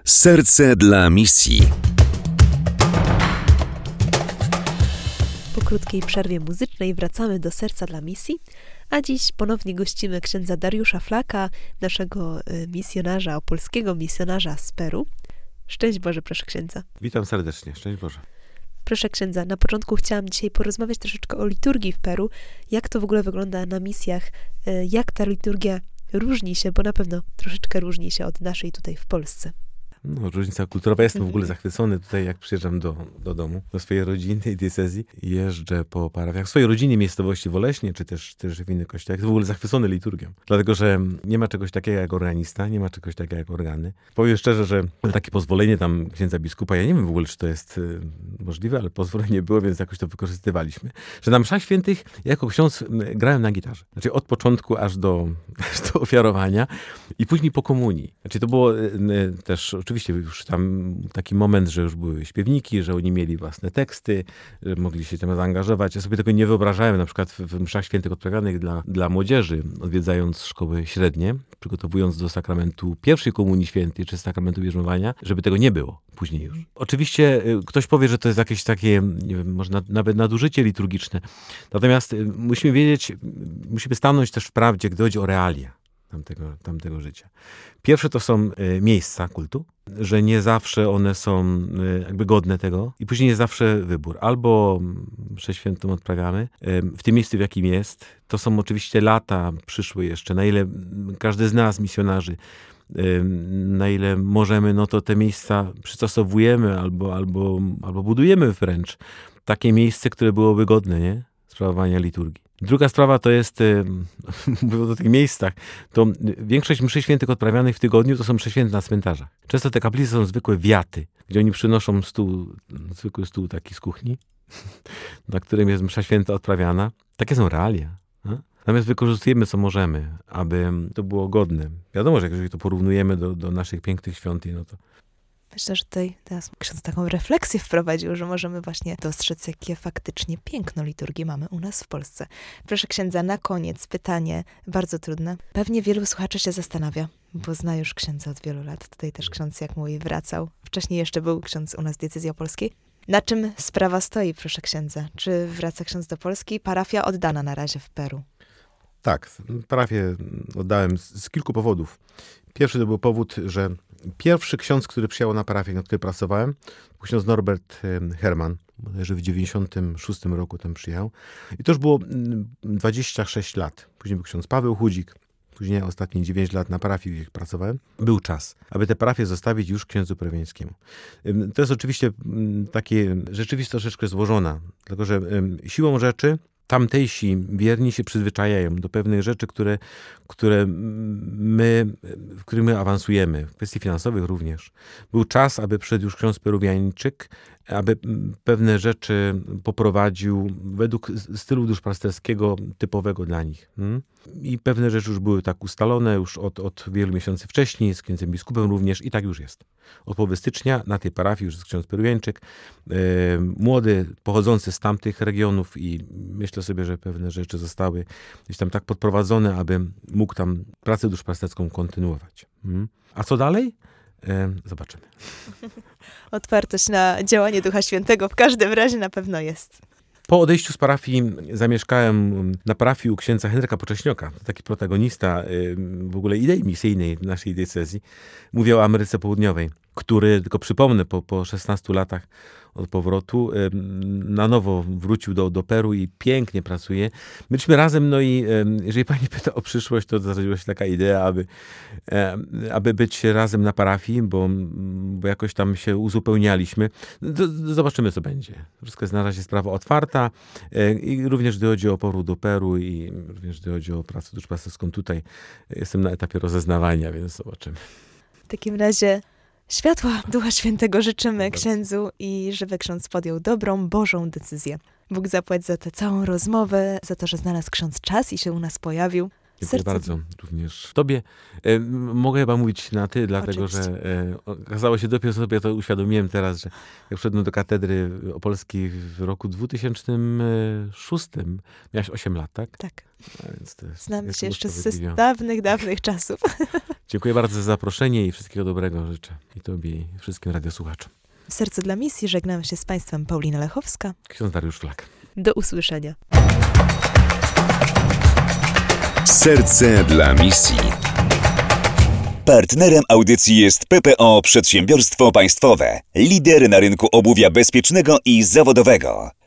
Serce dla misji. Po krótkiej przerwie muzycznej wracamy do Serca dla misji, a dziś ponownie gościmy księdza Dariusza Flaka, naszego misjonarza, polskiego misjonarza z Peru. Szczęść Boże, proszę księdza. Witam serdecznie, szczęść Boże. Proszę księdza, na początku chciałam dzisiaj porozmawiać troszeczkę o liturgii w Peru. Jak to w ogóle wygląda na misjach? Jak ta liturgia różni się, bo na pewno troszeczkę różni się od naszej tutaj w Polsce. No, różnica kulturowa. Jestem w ogóle zachwycony tutaj, jak przyjeżdżam do domu, do swojej rodzinnej diecezji. Jeżdżę po parafiach, w swojej rodzinie miejscowości w Oleśnie, czy też w innych kościołach. Jestem w ogóle zachwycony liturgią. Dlatego, że nie ma czegoś takiego jak organista, nie ma czegoś takiego jak organy. Powiem szczerze, że takie pozwolenie tam księdza biskupa, ja nie wiem w ogóle, czy to jest możliwe, ale pozwolenie było, więc jakoś to wykorzystywaliśmy. Że na mszach świętych jako ksiądz grałem na gitarze. Znaczy od początku aż do ofiarowania i później po komunii. Znaczy to było też oczywiście już tam taki moment, że już były śpiewniki, że oni mieli własne teksty, że mogli się tym zaangażować. Ja sobie tego nie wyobrażałem, na przykład w mszach świętych odprawianych dla młodzieży, odwiedzając szkoły średnie, przygotowując do sakramentu pierwszej komunii świętej, czy sakramentu bierzmowania, żeby tego nie było później już. Oczywiście ktoś powie, że to jest jakieś takie, nie wiem, może nawet nadużycie liturgiczne. Natomiast musimy wiedzieć, musimy stanąć też w prawdzie, gdy chodzi o realia tamtego życia. Pierwsze to są miejsca kultu, że nie zawsze one są jakby godne tego i później jest zawsze wybór. Albo mszę świętą odprawiamy w tym miejscu, w jakim jest. To są oczywiście lata przyszłe jeszcze, na ile każdy z nas, misjonarzy, na ile możemy, no to te miejsca przystosowujemy albo budujemy wręcz takie miejsce, które byłoby godne, nie? Sprawowania liturgii. Druga sprawa to jest, mówiąc o tych miejscach, to większość mszy świętych odprawianych w tygodniu to są msze święte na cmentarzach. Często te kaplice są zwykłe wiaty, gdzie oni przynoszą zwykły stół taki z kuchni, na którym jest msza święta odprawiana. Takie są realia. Natomiast wykorzystujemy, co możemy, aby to było godne. Wiadomo, że jeżeli to porównujemy do naszych pięknych świątyń, no to Myślę, że tutaj teraz ksiądz taką refleksję wprowadził, że możemy właśnie dostrzec, jakie faktycznie piękno liturgii mamy u nas w Polsce. Proszę księdza, na koniec pytanie bardzo trudne. Pewnie wielu słuchaczy się zastanawia, bo zna już księdza od wielu lat. Tutaj też ksiądz, jak mówi, wracał. Wcześniej jeszcze był ksiądz u nas w diecezji opolskiej. Na czym sprawa stoi, proszę księdza? Czy wraca ksiądz do Polski? Parafia oddana na razie w Peru. Tak, parafię oddałem z kilku powodów. Pierwszy to był powód, że pierwszy ksiądz, który przyjechał na parafię, na której pracowałem, był ksiądz Norbert Herman. Bodajże w 96 roku tam przyjechał. I to już było 26 lat. Później był ksiądz Paweł Chudzik. Później ostatnie 9 lat na parafii, gdzie pracowałem. Był czas, aby tę parafię zostawić już księdzu peruwiańskiemu. To jest oczywiście takie rzeczywistość troszeczkę złożona. Dlatego, że siłą rzeczy tamtejsi wierni się przyzwyczajają do pewnych rzeczy, w których my awansujemy, w kwestii finansowych również. Był czas, aby przyszedł już ksiądz peruwiańczyk, aby pewne rzeczy poprowadził według stylu duszpasterskiego typowego dla nich. I pewne rzeczy już były tak ustalone już od wielu miesięcy wcześniej, z księdzem biskupem również i tak już jest. Od połowy stycznia na tej parafii już jest ksiądz peruwiańczyk, młody, pochodzący z tamtych regionów i myślę sobie, że pewne rzeczy zostały gdzieś tam tak podprowadzone, aby mógł tam pracę duszpasterską kontynuować. A co dalej? Zobaczymy. Otwartość na działanie Ducha Świętego w każdym razie na pewno jest. Po odejściu z parafii zamieszkałem na parafii u księdza Henryka Pocześnioka. To taki protagonista w ogóle idei misyjnej naszej diecezji. Mówię o Ameryce Południowej, który, tylko przypomnę, po 16 latach od powrotu na nowo wrócił do Peru i pięknie pracuje. Byliśmy razem, no i jeżeli pani pyta o przyszłość, to zrodziła się taka idea, aby być razem na parafii, bo jakoś tam się uzupełnialiśmy. Zobaczymy, co będzie. Wszystko jest na razie sprawa otwarta i również gdy chodzi o powrót do Peru i również gdy chodzi o pracę duszpasterską tutaj, jestem na etapie rozeznawania, więc zobaczymy. W takim razie światła Ducha Świętego życzymy księdzu i żeby ksiądz podjął dobrą, Bożą decyzję. Bóg zapłać za tę całą rozmowę, za to, że znalazł ksiądz czas i się u nas pojawił. Dziękuję bardzo również tobie. Mogę chyba mówić na ty, dlatego że okazało się, dopiero sobie to uświadomiłem teraz, że jak wszedłem do katedry opolskiej w roku 2006, miałaś 8 lat, tak? Tak. A więc to jest, znamy się jeszcze z dawnych czasów. Dziękuję bardzo za zaproszenie i wszystkiego dobrego życzę i tobie i wszystkim radiosłuchaczom. W Sercu dla Misji żegnam się z Państwem Paulina Lechowska. Ksiądz Dariusz Flak. Do usłyszenia. Serce dla misji. Partnerem audycji jest PPO Przedsiębiorstwo Państwowe, lider na rynku obuwia bezpiecznego i zawodowego.